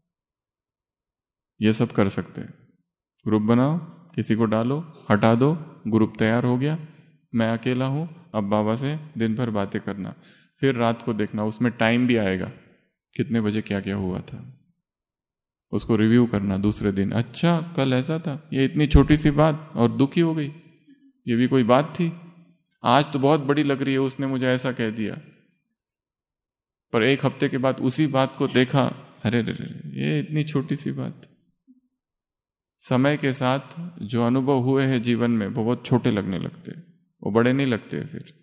ये सब कर सकते हैं। ग्रुप बनाओ, किसी को डालो, हटा दो, ग्रुप तैयार हो गया। मैं अकेला हूं, अब बाबा से दिन भर बातें करना। फिर रात को देखना, उसमें टाइम भी आएगा, कितने बजे क्या क्या हुआ था, उसको रिव्यू करना दूसरे दिन। अच्छा कल ऐसा था, ये इतनी छोटी सी बात और दुखी हो गई, ये भी कोई बात थी, आज तो बहुत बड़ी लग रही है, उसने मुझे ऐसा कह दिया। पर एक हफ्ते के बाद उसी बात को देखा, अरे रे रे, ये इतनी छोटी सी बात। समय के साथ जो अनुभव हुए हैं जीवन में वो बहुत छोटे लगने लगते, वो बड़े नहीं लगते फिर।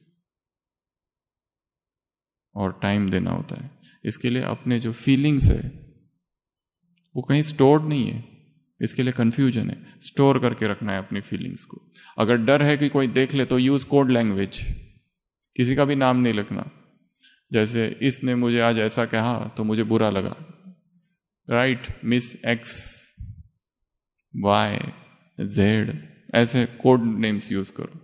और टाइम देना होता है इसके लिए। अपने जो फीलिंग्स है वो कहीं स्टोर्ड नहीं है, इसके लिए कंफ्यूजन है। स्टोर करके रखना है अपनी फीलिंग्स को। अगर डर है कि कोई देख ले तो यूज कोड लैंग्वेज, किसी का भी नाम नहीं लिखना। जैसे इसने मुझे आज ऐसा कहा तो मुझे बुरा लगा, right, miss X Y Z, ऐसे कोड नेम्स यूज करो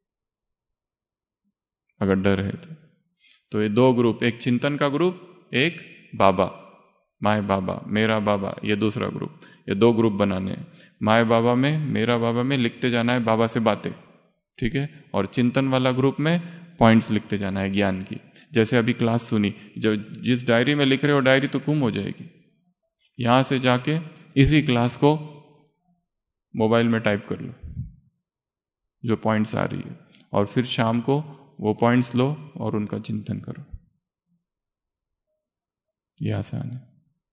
अगर डर है तो। तो ये दो ग्रुप, एक चिंतन का ग्रुप, एक बाबा, माय बाबा, मेरा बाबा, ये दूसरा ग्रुप। ये दो ग्रुप बनाने हैं। माय बाबा में, मेरा बाबा में लिखते जाना है बाबा से बातें, ठीक है। और चिंतन वाला ग्रुप में पॉइंट्स लिखते जाना है ज्ञान की। जैसे अभी क्लास सुनी, जो जिस डायरी में लिख रहे हो डायरी तो गुम हो जाएगी। यहां से जाके इसी क्लास को मोबाइल में टाइप कर लो जो पॉइंट्स आ रही है, और फिर शाम को वो पॉइंट्स लो और उनका चिंतन करो। ये आसान है।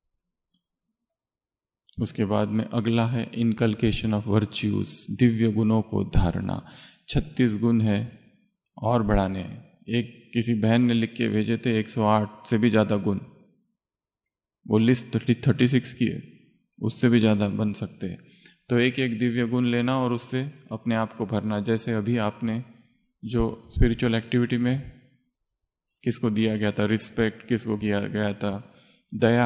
उसके बाद में अगला है इनकलकेशन ऑफ वर्च्यूज, दिव्य गुणों को धारणा। छत्तीस गुण है और बढ़ाने हैं। एक किसी बहन ने लिख के भेजे थे एक सौ आठ से भी ज्यादा गुण, वो लिस्ट थर्टी सिक्स की है, उससे भी ज्यादा बन सकते हैं। तो एक एक दिव्य गुण लेना और उससे अपने आप को भरना। जैसे अभी आपने जो स्पिरिचुअल एक्टिविटी में किसको दिया गया था, रिस्पेक्ट किसको किया गया था, दया,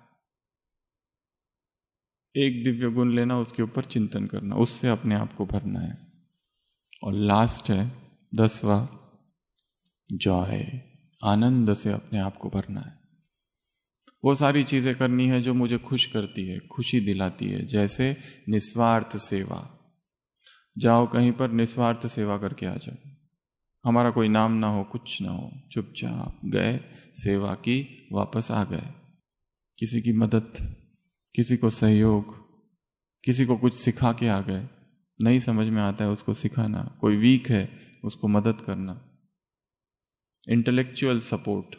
एक दिव्य गुण लेना, उसके ऊपर चिंतन करना, उससे अपने आप को भरना है। और लास्ट है दसवा, जॉय, आनंद से अपने आप को भरना है। वो सारी चीजें करनी है जो मुझे खुश करती है, खुशी दिलाती है। जैसे निस्वार्थ सेवा, जाओ कहीं पर निस्वार्थ सेवा करके आ जाओ। हमारा कोई नाम ना हो, कुछ ना हो, चुपचाप गए, सेवा की, वापस आ गए। किसी की मदद, किसी को सहयोग, किसी को कुछ सिखा के आ गए, नहीं समझ में आता है उसको सिखाना, कोई वीक है उसको मदद करना, इंटेलेक्चुअल सपोर्ट।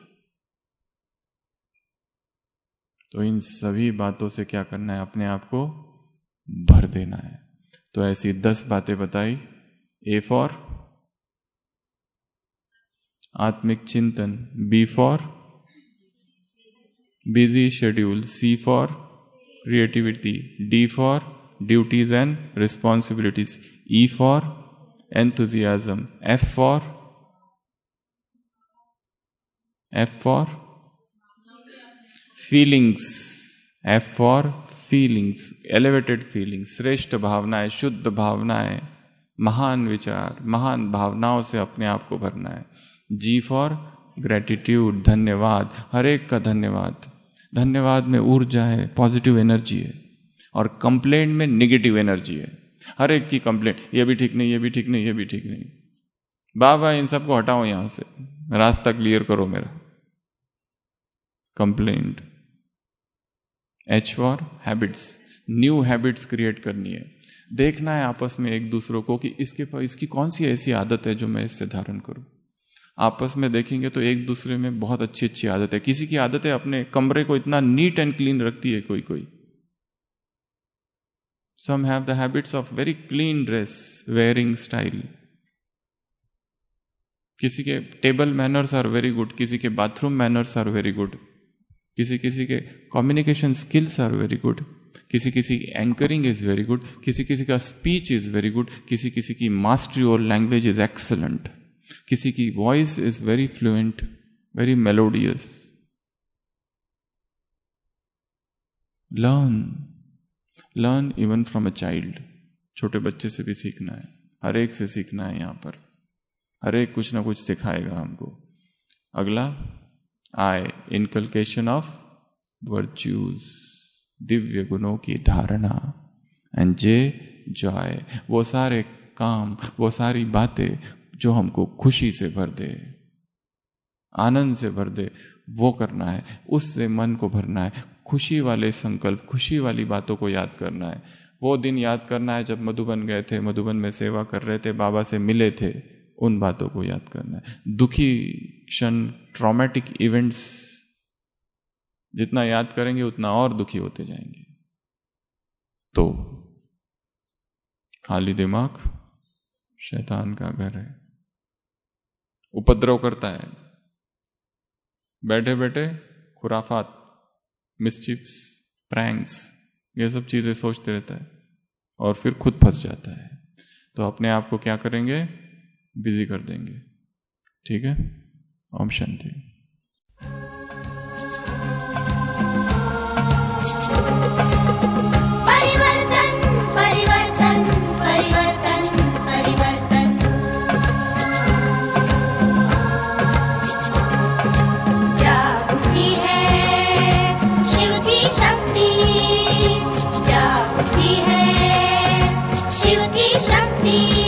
तो इन सभी बातों से क्या करना है, अपने आप को भर देना है। तो ऐसी दस बातें बताई। ए फॉर आत्मिक चिंतन, B for busy schedule, C for creativity, D for duties and responsibilities, E for enthusiasm, F for F for feelings, F for feelings, elevated feelings, श्रेष्ठ भावनाएं, शुद्ध भावनाएं, महान विचार, महान भावनाओं से अपने आप को भरना है। जी फॉर ग्रेटिट्यूड, धन्यवाद, हर एक का धन्यवाद। धन्यवाद में ऊर्जा है, पॉजिटिव एनर्जी है, और कंप्लेंट में नेगेटिव एनर्जी है। हर एक की कंप्लेंट, ये भी ठीक नहीं, ये भी ठीक नहीं, ये भी ठीक नहीं। बाबा इन सबको हटाओ यहां से, रास्ता क्लियर करो मेरा। Complaint. H for habits, new habits create करनी है। देखना है आपस में एक दूसरों को कि इसके पास इसकी कौन सी ऐसी आदत है जो मैं इससे धारण करूं। आपस में देखेंगे तो एक दूसरे में बहुत अच्छी अच्छी आदत है। किसी की आदत है अपने कमरे को इतना नीट एंड क्लीन रखती है, कोई कोई some have the habits of very clean dress wearing style. किसी के table manners are very good, किसी के bathroom manners are very good, किसी किसी के communication skills are very good, किसी किसी की एंकरिंग इज वेरी गुड, किसी किसी का स्पीच इज वेरी गुड, किसी किसी की मास्टरी और लैंग्वेज इज एक्सलेंट, किसी की voice is very fluent, very melodious. Learn learn even from a child. छोटे बच्चे से भी सीखना है, हर एक से सीखना है। यहां पर हर एक कुछ ना कुछ सिखाएगा हमको। अगला आई, इनकलकेशन ऑफ वर्च्यूज, दिव्य गुणों की धारणा। एंड जे, जॉय, वो सारे काम, वो सारी बातें जो हमको खुशी से भर दे, आनंद से भर दे, वो करना है। उससे मन को भरना है। खुशी वाले संकल्प, खुशी वाली बातों को याद करना है। वो दिन याद करना है जब मधुबन गए थे, मधुबन में सेवा कर रहे थे, बाबा से मिले थे, उन बातों को याद करना है। दुखी क्षण, ट्रॉमेटिक इवेंट्स जितना याद करेंगे उतना और दुखी होते जाएंगे। तो खाली दिमाग शैतान का घर है, उपद्रव करता है। बैठे बैठे खुराफात, मिसचिफ्स, प्रैंक्स, ये सब चीजें सोचते रहता है और फिर खुद फंस जाता है। तो अपने आप को क्या करेंगे, बिजी कर देंगे। ठीक है। ओम शांति। परिवर्तन परिवर्तन परिवर्तन परिवर्तन। जागृति है शिव की शक्ति, जागृति है शिव की शक्ति।